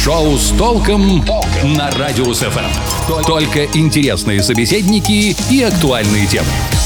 Шоу с толком на Радиус ФМ. Только интересные собеседники и актуальные темы.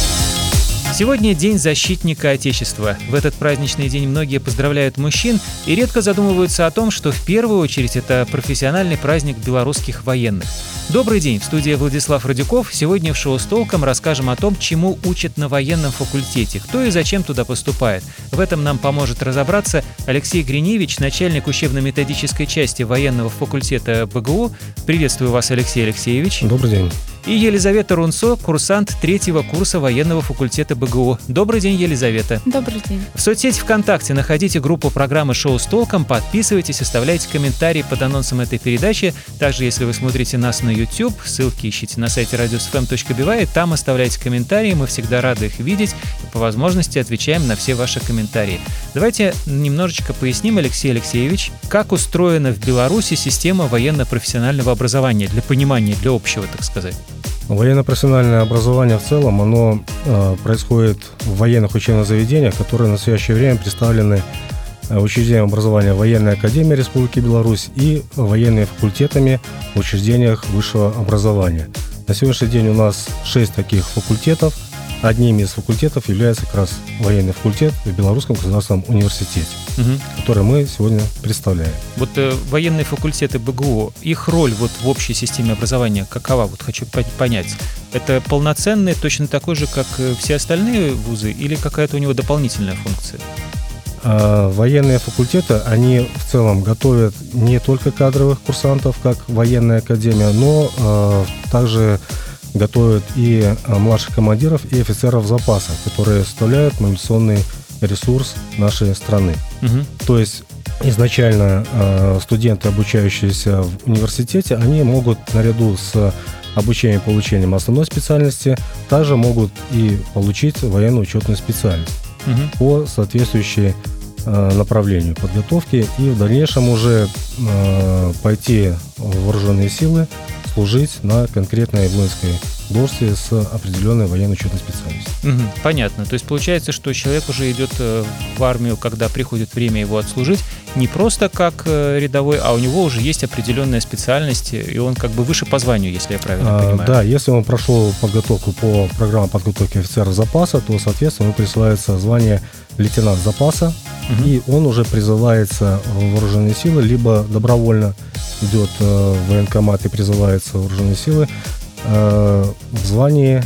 Сегодня День защитника Отечества. В этот праздничный день многие поздравляют мужчин и редко задумываются о том, что в первую очередь это профессиональный праздник белорусских военных. Добрый день, в студии Владислав Радюков. Сегодня в шоу с толком расскажем о том, чему учат на военном факультете, кто и зачем туда поступает. В этом нам поможет разобраться Алексей Гриневич, начальник учебно-методической части военного факультета БГУ. Приветствую вас, Алексей Алексеевич. Добрый день. И Елизавета Рунцо, курсант 3-го курса военного факультета БГУ. Добрый день, Елизавета. Добрый день. В соцсети ВКонтакте находите группу программы «Шоу с толком», подписывайтесь, оставляйте комментарии под анонсом этой передачи. Также, если вы смотрите нас на YouTube, ссылки ищите на сайте radiusfm.by, там оставляйте комментарии, мы всегда рады их видеть и по возможности отвечаем на все ваши комментарии. Давайте немножечко поясним, Алексей Алексеевич, как устроена в Беларуси система военно-профессионального образования, для понимания, для общего, так сказать. Военно-профессиональное образование в целом, оно происходит в военных учебных заведениях, которые в настоящее время представлены учреждением образования Военной академии Республики Беларусь и военными факультетами в учреждениях высшего образования. На сегодняшний день у нас 6 таких факультетов. Одним из факультетов является как раз военный факультет в Белорусском государственном университете, который мы сегодня представляем. Вот военные факультеты БГУ, их роль вот в общей системе образования какова? Вот хочу понять. Это полноценный, точно такой же, как все остальные вузы, или какая-то у него дополнительная функция? Военные факультеты, они в целом готовят не только кадровых курсантов, как военная академия, но также готовят и младших командиров, и офицеров запаса, которые составляют мобилизационный ресурс нашей страны. То есть изначально студенты, обучающиеся в университете, они могут наряду с обучением и получением основной специальности, также могут и получить военную учетную специальность по соответствующей направлению подготовки и в дальнейшем уже пойти в вооруженные силы, служить на конкретной воинской должности с определенной военно-учетной специальностью. Понятно. То есть получается, что человек уже идет в армию, когда приходит время его отслужить, не просто как рядовой, а у него уже есть определенная специальность, и он как бы выше по званию, если я правильно понимаю. Да, если он прошел подготовку по программе подготовки офицеров запаса, то, соответственно, ему присваивается звание лейтенант запаса, и он уже призывается в вооруженные силы, либо добровольно идет в военкомат и призывается в вооруженные силы в звании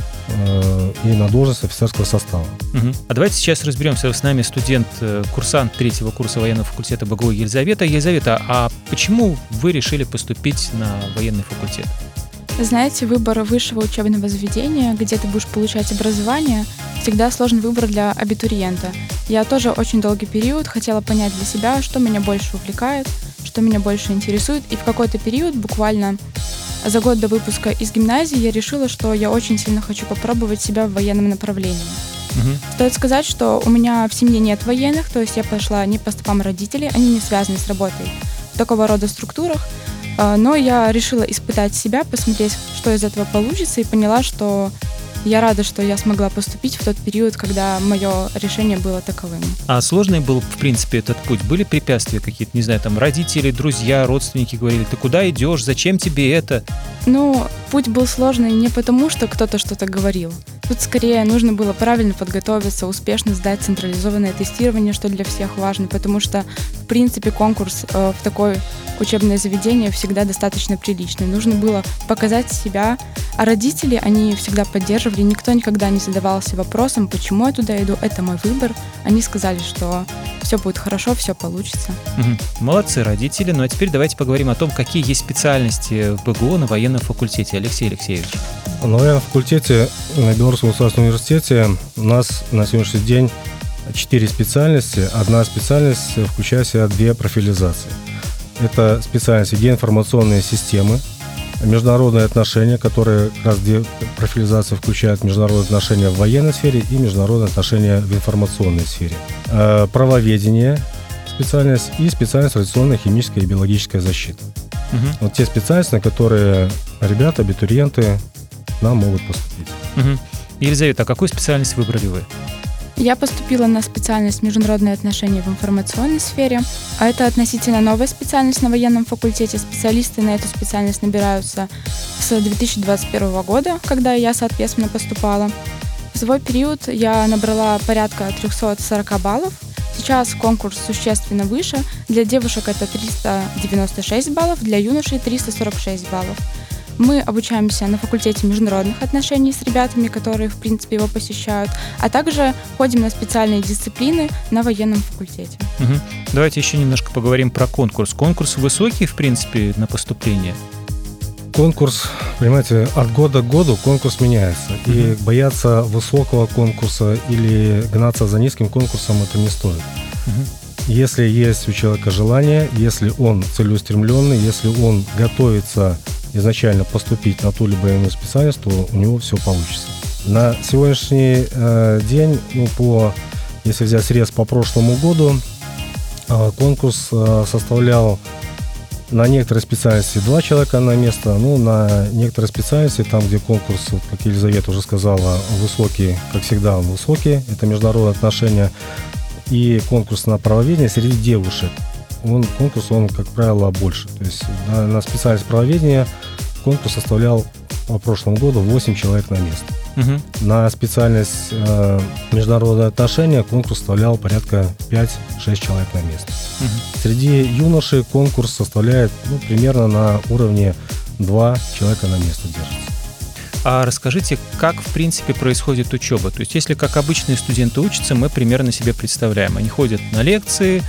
и на должность офицерского состава. А давайте сейчас разберемся. С нами студент, курсант 3-го курса военного факультета БГУ Елизавета. Елизавета, а почему вы решили поступить на военный факультет? Знаете, выбор высшего учебного заведения, где ты будешь получать образование, всегда сложный выбор для абитуриента. Я тоже очень долгий период хотела понять для себя, что меня больше увлекает, что меня больше интересует, и в какой-то период, буквально за год до выпуска из гимназии, я решила, что я очень сильно хочу попробовать себя в военном направлении. Стоит сказать, что у меня в семье нет военных, то есть я пошла не по стопам родителей, они не связаны с работой в такого рода структурах, но я решила испытать себя, посмотреть, что из этого получится, и поняла, что я рада, что я смогла поступить в тот период, когда мое решение было таковым. А сложный был, в принципе, этот путь? Были препятствия какие-то, не знаю, там родители, друзья, родственники говорили, ты куда идешь, зачем тебе это? Ну, путь был сложный не потому, что кто-то что-то говорил. Тут скорее нужно было правильно подготовиться, успешно сдать централизованное тестирование, что для всех важно, потому что, в принципе, конкурс в такое учебное заведение всегда достаточно приличный. Нужно было показать себя, а родители, они всегда поддерживали, никто никогда не задавался вопросом, почему я туда иду, это мой выбор. Они сказали, что все будет хорошо, все получится. Молодцы родители. Ну а теперь давайте поговорим о том, какие есть специальности в БГУ на военном факультете. Алексей Алексеевич. На военном факультете на Белорусском государственном университете у нас на сегодняшний день 4 специальности. Одна специальность включает в себя 2 профилизации. Это специальности геоинформационные системы, международные отношения, которые как раз профилизация включает международные отношения в военной сфере и международные отношения в информационной сфере. Правоведение специальность и специальность традиционная химическая и биологическая защита. Вот те специальности, на которые ребята, абитуриенты нам могут поступить. Елизавета, а какую специальность выбрали вы? Я поступила на специальность международные отношения в информационной сфере, а это относительно новая специальность на военном факультете. Специалисты на эту специальность набираются с 2021 года, когда я, соответственно, поступала. В свой период я набрала порядка 340 баллов. Сейчас конкурс существенно выше. Для девушек это 396 баллов, для юношей 346 баллов. Мы обучаемся на факультете международных отношений с ребятами, которые, в принципе, его посещают, а также ходим на специальные дисциплины на военном факультете. Угу. Давайте еще немножко поговорим про конкурс. Конкурс высокий, в принципе, на поступление? Конкурс, понимаете, от года к году конкурс меняется. И бояться высокого конкурса или гнаться за низким конкурсом это не стоит. Если есть у человека желание, если он целеустремленный, если он готовится изначально поступить на ту либо иную специальность, то у него все получится. На сегодняшний день, если взять срез по прошлому году, конкурс составлял на некоторые специальности 2 человека на место, на некоторые специальности, там, где конкурс, как Елизавета уже сказала, высокий, как всегда он высокий, это международные отношения, и конкурс на правоведение среди девушек. Конкурс, как правило, больше. То есть на специальность правоведения конкурс составлял по прошлому году 8 человек на место. На специальность международные отношения конкурс составлял порядка 5-6 человек на место. Среди юношей конкурс составляет примерно на уровне 2 человека на место держится. А расскажите, как, в принципе, происходит учеба? То есть, если как обычные студенты учатся, мы примерно себе представляем. Они ходят на лекции,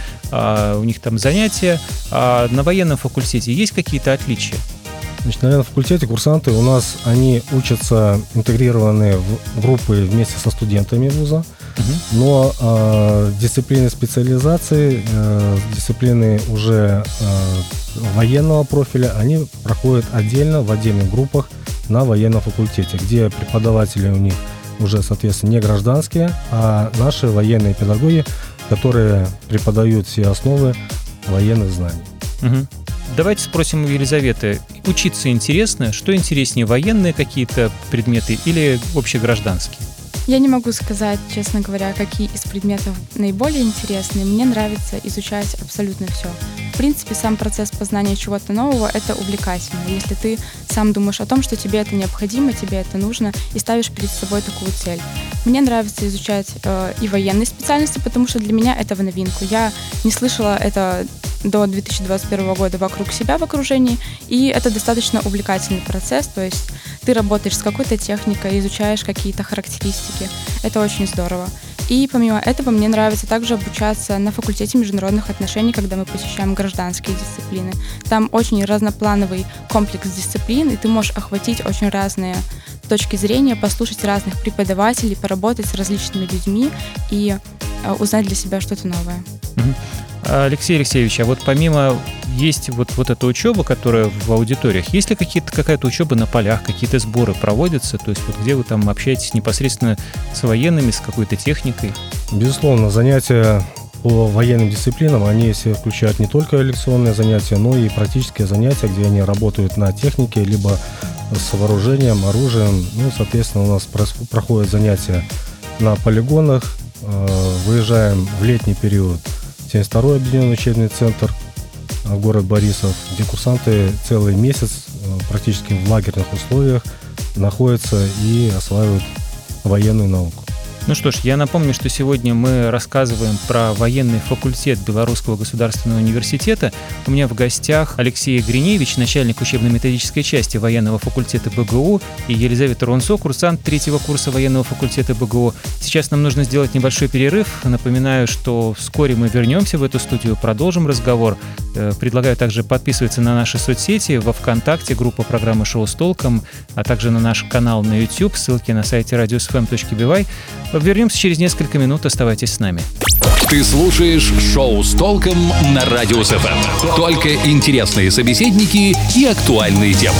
у них там занятия. А на военном факультете есть какие-то отличия? Значит, на военном факультете курсанты у нас, они учатся интегрированные в группы вместе со студентами вуза, но дисциплины специализации, дисциплины уже военного профиля, они проходят отдельно, в отдельных группах на военном факультете, где преподаватели у них уже, соответственно, не гражданские, а наши военные педагоги, которые преподают все основы военных знаний. Давайте спросим у Елизаветы. Учиться интересно? Что интереснее, военные какие-то предметы или общегражданские? Я не могу сказать, честно говоря, какие из предметов наиболее интересные. Мне нравится изучать абсолютно все. В принципе, сам процесс познания чего-то нового — это увлекательно. Если ты сам думаешь о том, что тебе это необходимо, тебе это нужно, и ставишь перед собой такую цель. Мне нравится изучать и военные специальности, потому что для меня это в новинку. Я не слышала это до 2021 года вокруг себя в окружении, и это достаточно увлекательный процесс, то есть ты работаешь с какой-то техникой, изучаешь какие-то характеристики, это очень здорово. И помимо этого мне нравится также обучаться на факультете международных отношений, когда мы посещаем гражданские дисциплины. Там очень разноплановый комплекс дисциплин, и ты можешь охватить очень разные точки зрения, послушать разных преподавателей, поработать с различными людьми и узнать для себя что-то новое. Алексей Алексеевич, а вот помимо есть вот эта учеба, которая в аудиториях, есть ли какая-то учеба на полях, какие-то сборы проводятся, то есть где вы там общаетесь непосредственно с военными, с какой-то техникой? Безусловно, занятия по военным дисциплинам, они все включают не только лекционные занятия, но и практические занятия, где они работают на технике, либо с вооружением, оружием. Соответственно, у нас проходят занятия на полигонах, выезжаем в летний период 72-й объединенный учебный центр, город Борисов, где курсанты целый месяц практически в лагерных условиях находятся и осваивают военную науку. Ну что ж, я напомню, что сегодня мы рассказываем про военный факультет Белорусского государственного университета. У меня в гостях Алексей Гриневич, начальник учебно-методической части военного факультета БГУ, и Елизавета Рунцо, курсант 3-го курса военного факультета БГУ. Сейчас нам нужно сделать небольшой перерыв. Напоминаю, что вскоре мы вернемся в эту студию, продолжим разговор. Предлагаю также подписываться на наши соцсети, во ВКонтакте, группа программы «Шоу с толком», а также на наш канал на YouTube, ссылки на сайте radiosfm.by. Вернемся через несколько минут, оставайтесь с нами. Ты слушаешь «Шоу с толком» на Радио СФМ. Только интересные собеседники и актуальные темы.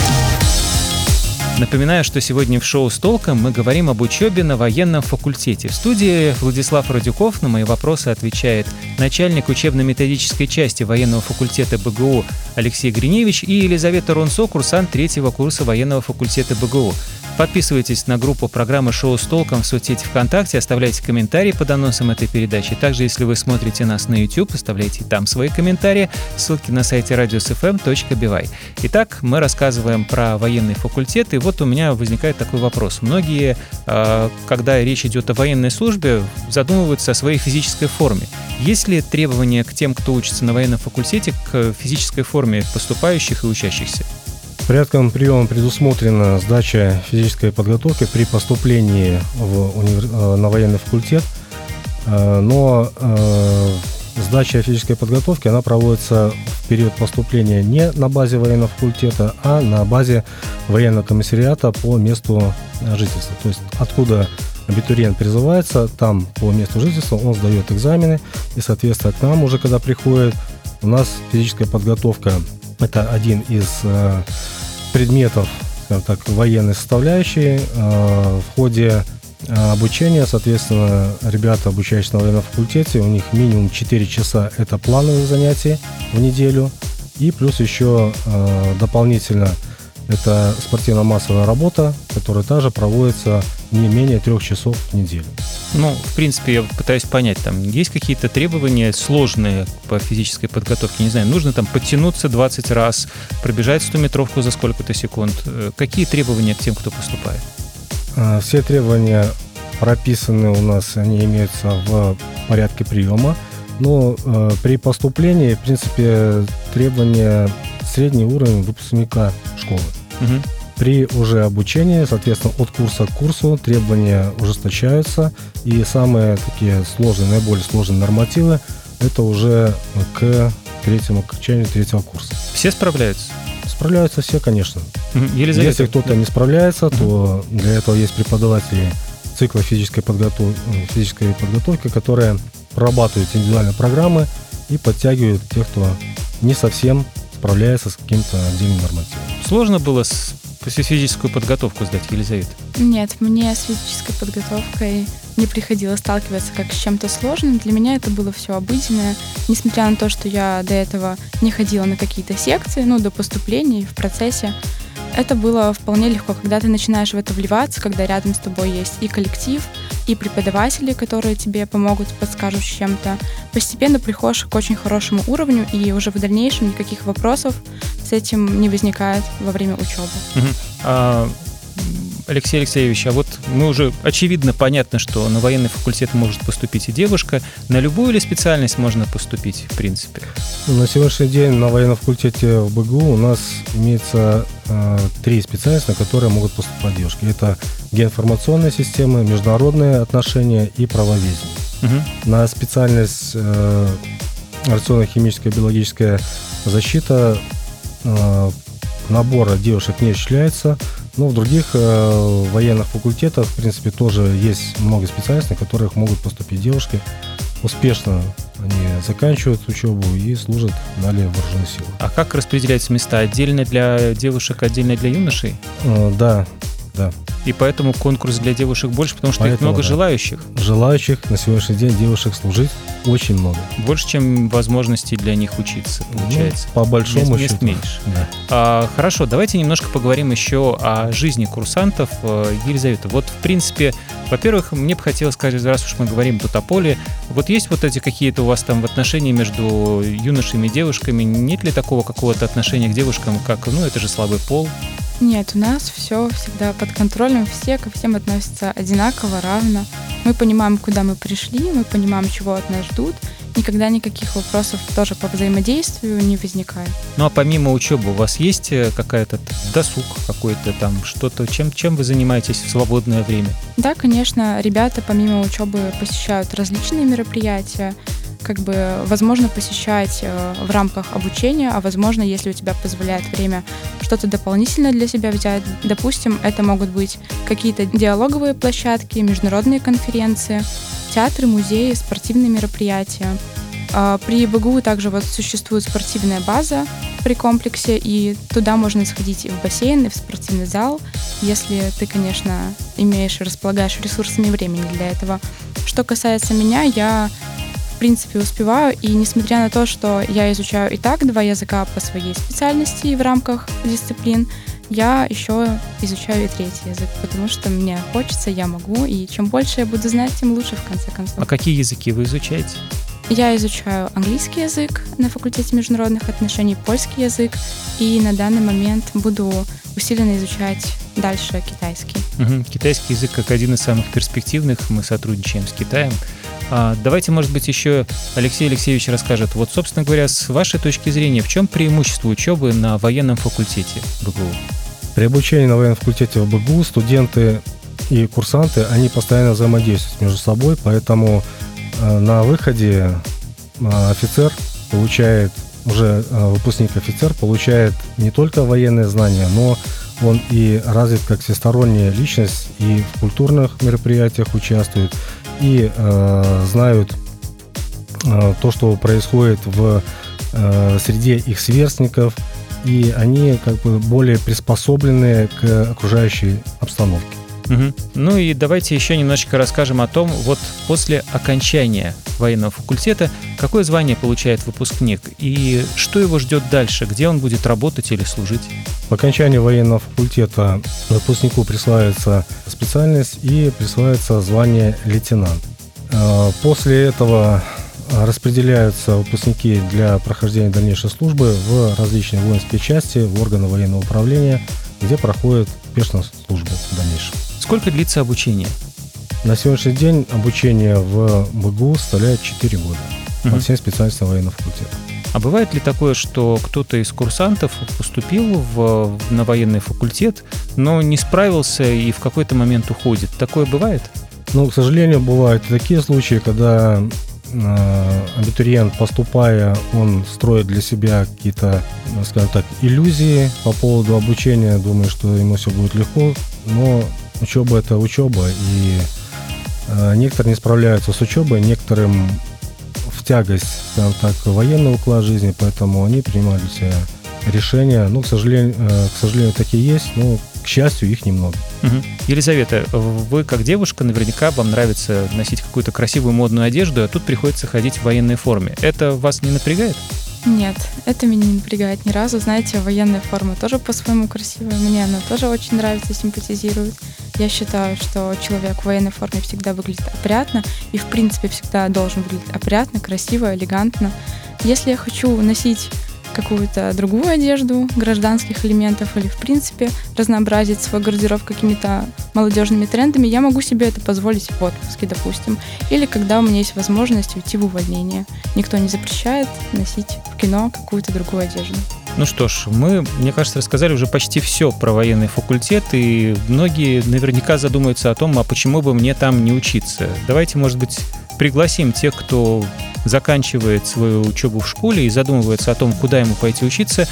Напоминаю, что сегодня в «Шоу с толком» мы говорим об учебе на военном факультете. В студии Владислав Радюков. На мои вопросы отвечает начальник учебно-методической части военного факультета БГУ Алексей Гриневич и Елизавета Рунцо, курсант 3-го курса военного факультета БГУ. Подписывайтесь на группу программы «Шоу с толком» в соцсети ВКонтакте, оставляйте комментарии под анонсом этой передачи. Также, если вы смотрите нас на YouTube, оставляйте там свои комментарии. Ссылки на сайте radiosfm.by. Итак, мы рассказываем про военный факультет, и вот у меня возникает такой вопрос. Многие, когда речь идет о военной службе, задумываются о своей физической форме. Есть ли требования к тем, кто учится на военном факультете, к физической форме поступающих и учащихся? Порядком приема предусмотрена сдача физической подготовки при поступлении на военный факультет, но сдача физической подготовки она проводится в период поступления не на базе военного факультета, а на базе военного комиссариата по месту жительства. То есть откуда абитуриент призывается, там по месту жительства он сдает экзамены, и, соответственно, к нам уже когда приходит, у нас физическая подготовка – это один из предметов, скажем так, военной составляющей. В ходе обучения, соответственно, ребята, обучающиеся на военном факультете, у них минимум 4 часа – это плановые занятия в неделю, и плюс еще дополнительно это спортивно-массовая работа, которая также проводится не менее 3 часов в неделю. Ну, в принципе, я пытаюсь понять, там есть какие-то требования сложные по физической подготовке? Не знаю, нужно там подтянуться 20 раз, пробежать 100-метровку за сколько-то секунд. Какие требования к тем, кто поступает? Все требования прописаны у нас, они имеются в порядке приема, но при поступлении, в принципе, требования средний уровень выпускника школы. Угу. При уже обучении, соответственно, от курса к курсу требования ужесточаются, и самые такие сложные, наиболее сложные нормативы это уже к окончанию 3-го курса. Все справляются? Справляются все, конечно. Елизавета. Если кто-то не справляется, то для этого есть преподаватели цикла физической подготовки, которые прорабатывают индивидуальные программы и подтягивают тех, кто не совсем справляется с каким-то отдельным нормативом. Сложно было физическую подготовку сдать, Елизавета? Нет, мне с физической подготовкой не приходилось сталкиваться как с чем-то сложным. Для меня это было все обыденное. Несмотря на то, что я до этого не ходила на какие-то секции, до поступления в процессе, это было вполне легко, когда ты начинаешь в это вливаться, когда рядом с тобой есть и коллектив, и преподаватели, которые тебе помогут, подскажут с чем-то. Постепенно приходишь к очень хорошему уровню, и уже в дальнейшем никаких вопросов с этим не возникает во время учебы. Алексей Алексеевич, а вот мы уже очевидно понятно, что на военный факультет может поступить и девушка. На любую ли специальность можно поступить, в принципе? На сегодняшний день на военном факультете в БГУ у нас имеется 3 специальности, на которые могут поступать девушки. Это геоинформационные системы, международные отношения и правоведение. Угу. На специальность радиационно-химическая, биологическая защита набора девушек не осуществляется. Но в других военных факультетах, в принципе, тоже есть много специальностей, на которых могут поступить девушки. Успешно они заканчивают учебу и служат далее в вооруженных силах. А как распределяются места? Отдельно для девушек, отдельно для юношей? Да. И поэтому конкурс для девушек больше, потому что их много желающих? Желающих на сегодняшний день девушек служить очень много. Больше, чем возможностей для них учиться, получается. По большому счету. Мест меньше. Да. Хорошо, давайте немножко поговорим еще о жизни курсантов. Елизавета, вот в принципе, во-первых, мне бы хотелось сказать, раз уж мы говорим тут о поле, вот есть вот эти какие-то у вас там отношения между юношами и девушками? Нет ли такого какого-то отношения к девушкам, как, это же слабый пол? Нет, у нас все всегда под контролем, все ко всем относятся одинаково, равно. Мы понимаем, куда мы пришли, мы понимаем, чего от нас ждут. Никогда никаких вопросов тоже по взаимодействию не возникает. Ну а помимо учебы у вас есть какая-то досуг какой-то там, что-то, чем вы занимаетесь в свободное время? Да, конечно, ребята помимо учебы посещают различные мероприятия, возможно посещать в рамках обучения, а возможно, если у тебя позволяет время, что-то дополнительное для себя взять. Допустим, это могут быть какие-то диалоговые площадки, международные конференции, театры, музеи, спортивные мероприятия. При БГУ также существует спортивная база при комплексе, и туда можно сходить и в бассейн, и в спортивный зал, если ты, конечно, располагаешь ресурсами и времени для этого. Что касается меня, я принципе, успеваю. И несмотря на то, что я изучаю и так 2 языка по своей специальности и в рамках дисциплин, я еще изучаю и 3-й язык, потому что мне хочется, я могу, и чем больше я буду знать, тем лучше, в конце концов. А какие языки вы изучаете? Я изучаю английский язык на факультете международных отношений, польский язык, и на данный момент буду усиленно изучать дальше китайский. Китайский язык как один из самых перспективных, мы сотрудничаем с Китаем. Давайте, может быть, еще Алексей Алексеевич расскажет. Вот, собственно говоря, с вашей точки зрения, в чем преимущество учебы на военном факультете БГУ? При обучении на военном факультете в БГУ студенты и курсанты, они постоянно взаимодействуют между собой, поэтому на выходе офицер получает, уже выпускник-офицер получает не только военные знания, но он и развит как всесторонняя личность, и в культурных мероприятиях участвует, и знают то, что происходит в среде их сверстников, и они как бы более приспособлены к окружающей обстановке. Ну и давайте еще немножечко расскажем о том, вот после окончания военного факультета, какое звание получает выпускник и что его ждет дальше, где он будет работать или служить? По окончании военного факультета выпускнику присваивается специальность и присваивается звание лейтенант. После этого распределяются выпускники для прохождения дальнейшей службы в различные воинские части, в органы военного управления, где проходят успешно службу в дальнейшем. Сколько длится обучение? На сегодняшний день обучение в БГУ составляет 4 года по всем специальностям военного факультета. А бывает ли такое, что кто-то из курсантов поступил на военный факультет, но не справился и в какой-то момент уходит? Такое бывает? Ну, к сожалению, бывают такие случаи, когда абитуриент, поступая, он строит для себя какие-то, скажем так, иллюзии по поводу обучения, думает, что ему все будет легко, но учеба – это учеба, и некоторые не справляются с учебой, некоторым в тягость, скажем так, военный уклад жизни, поэтому они принимают для себя решения. Ну, к сожалению, такие есть, но, к счастью, их немного. Елизавета, вы как девушка, наверняка вам нравится носить какую-то красивую модную одежду, а тут приходится ходить в военной форме. Это вас не напрягает? Нет, это меня не напрягает ни разу. Знаете, военная форма тоже по-своему красивая. Мне она тоже очень нравится, симпатизирует. Я считаю, что человек в военной форме всегда выглядит опрятно и, в принципе, всегда должен выглядеть опрятно, красиво, элегантно. Если я хочу носить какую-то другую одежду гражданских элементов или, в принципе, разнообразить свой гардероб какими-то молодежными трендами, я могу себе это позволить в отпуске, допустим, или когда у меня есть возможность уйти в увольнение. Никто не запрещает носить в кино какую-то другую одежду. Ну что ж, мы, мне кажется, рассказали уже почти все про военный факультет, и многие наверняка задумаются о том, а почему бы мне там не учиться. Давайте, может быть, пригласим тех, кто заканчивает свою учебу в школе и задумывается о том, куда ему пойти учиться,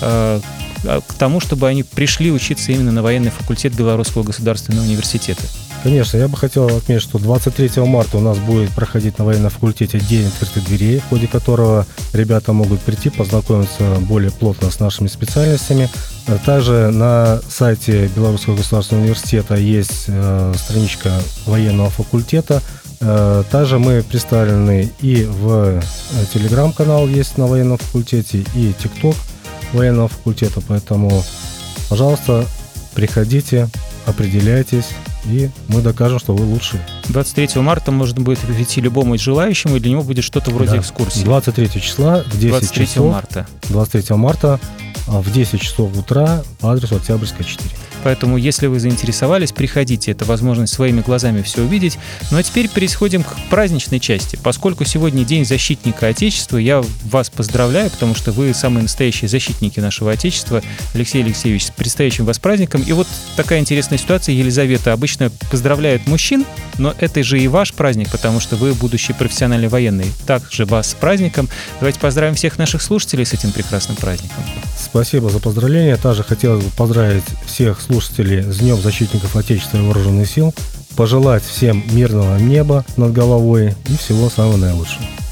к тому, чтобы они пришли учиться именно на военный факультет Белорусского государственного университета. Конечно, я бы хотел отметить, что 23 марта у нас будет проходить на военном факультете День открытых дверей, в ходе которого ребята могут прийти, познакомиться более плотно с нашими специальностями. Также на сайте Белорусского государственного университета есть страничка военного факультета. Также мы представлены и в телеграм-канал есть на военном факультете, и ТикТок военного факультета, поэтому, пожалуйста, приходите, определяйтесь, и мы докажем, что вы лучшие. 23 марта можно будет прийти любому желающему, и для него будет что-то вроде экскурсии. 23 числа в 10 23 часов. марта. 23 марта в 10 часов утра по адресу Октябрьская, 4. Поэтому, если вы заинтересовались, приходите. Это возможность своими глазами все увидеть. Ну а теперь переходим к праздничной части. Поскольку сегодня День защитника Отечества, я вас поздравляю, потому что вы самые настоящие защитники нашего Отечества. Алексей Алексеевич, с предстоящим вас праздником. И вот такая интересная ситуация. Елизавета обычно поздравляет мужчин, но это же и ваш праздник, потому что вы будущий профессиональный военный. Также вас с праздником. Давайте поздравим всех наших слушателей с этим прекрасным праздником. Спасибо за поздравления. Также хотелось бы поздравить всех слушателей с Днем защитников Отечества и Вооруженных сил, пожелать всем мирного неба над головой и всего самого наилучшего.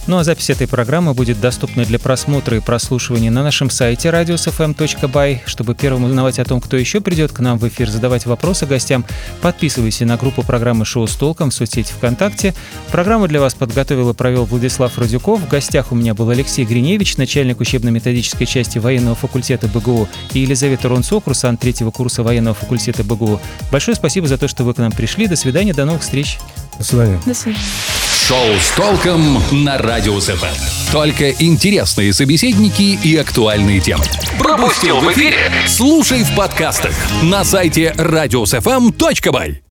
Ну а запись этой программы будет доступна для просмотра и прослушивания на нашем сайте radiosfm.by. Чтобы первым узнавать о том, кто еще придет к нам в эфир, задавать вопросы гостям, подписывайся на группу программы «Шоу с толком» в соцсети ВКонтакте. Программу для вас подготовил и провел Владислав Радюков. В гостях у меня был Алексей Гриневич, начальник учебно-методической части военного факультета БГУ, и Елизавета Рунцо, курсант 3-го курса военного факультета БГУ. Большое спасибо за то, что вы к нам пришли. До свидания, до новых встреч. До свидания. До свидания. Шоу с толком на Радио СФМ. Только интересные собеседники и актуальные темы. Пропустил в эфире? Слушай в подкастах на сайте radiosfm.by.